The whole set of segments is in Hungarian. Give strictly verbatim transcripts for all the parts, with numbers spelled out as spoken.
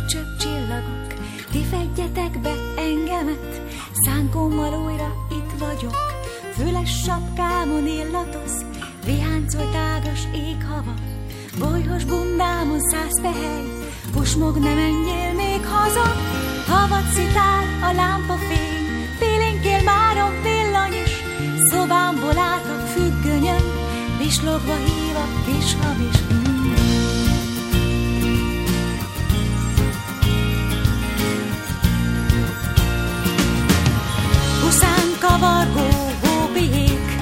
csöpp csillagok, ti fedjetek be engemet, szánkommal újra itt vagyok. Füles sapkámon illatoz, viháncolt ágas éghava, bolyhos bundámon száz fehely, pusmog, ne menjél még haza. Havat szitál a lámpafény, félénkél már a villany is, szobámból át a függönyön, pislogva hív a kis hamis. Mm. Huszán kavargó hópihék,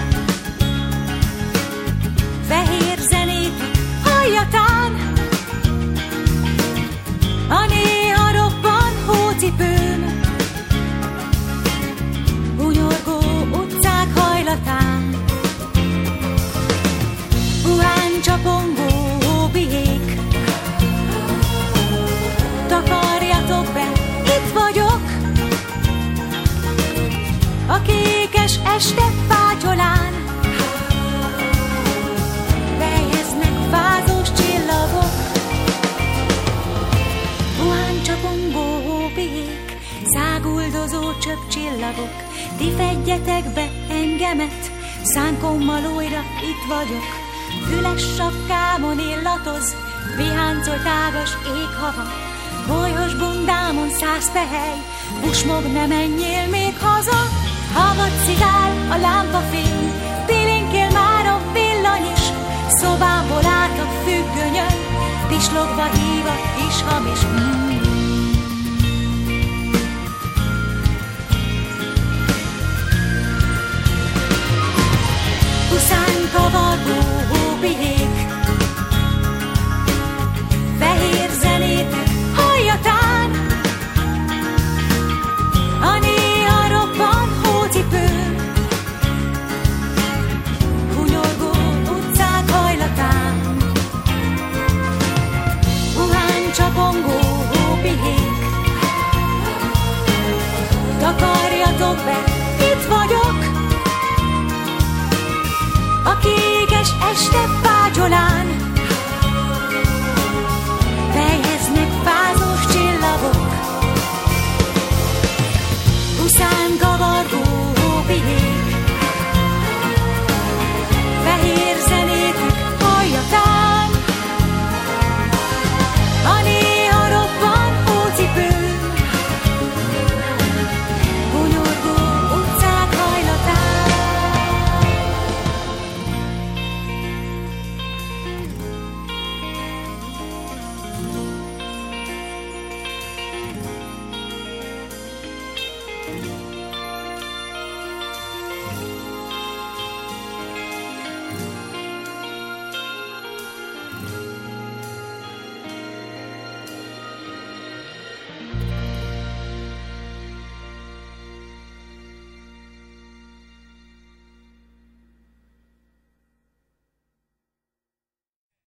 fehér zenét halljatán, a néha robban hócipőm, hunyorgó utcák hajlatán. Puhán csapongó hópihék, takarjatok be, itt vagyok. A kékes este fátyolán vejeznek fázós csillagok. Puhán csapongó hópihék, száguldozó csöpp csillagok, ti fedjetek be engemet, szánkommal újra itt vagyok. Füles sapkámon illatoz, viháncolt ágas éghava, bolyhos bundámon száz fehely, pusmog, ne menjél még haza. Havat szitál a lámpafény, félénkél már a villany is, szobámból át a függönyön, pislogva hív a kis hamis. Mm.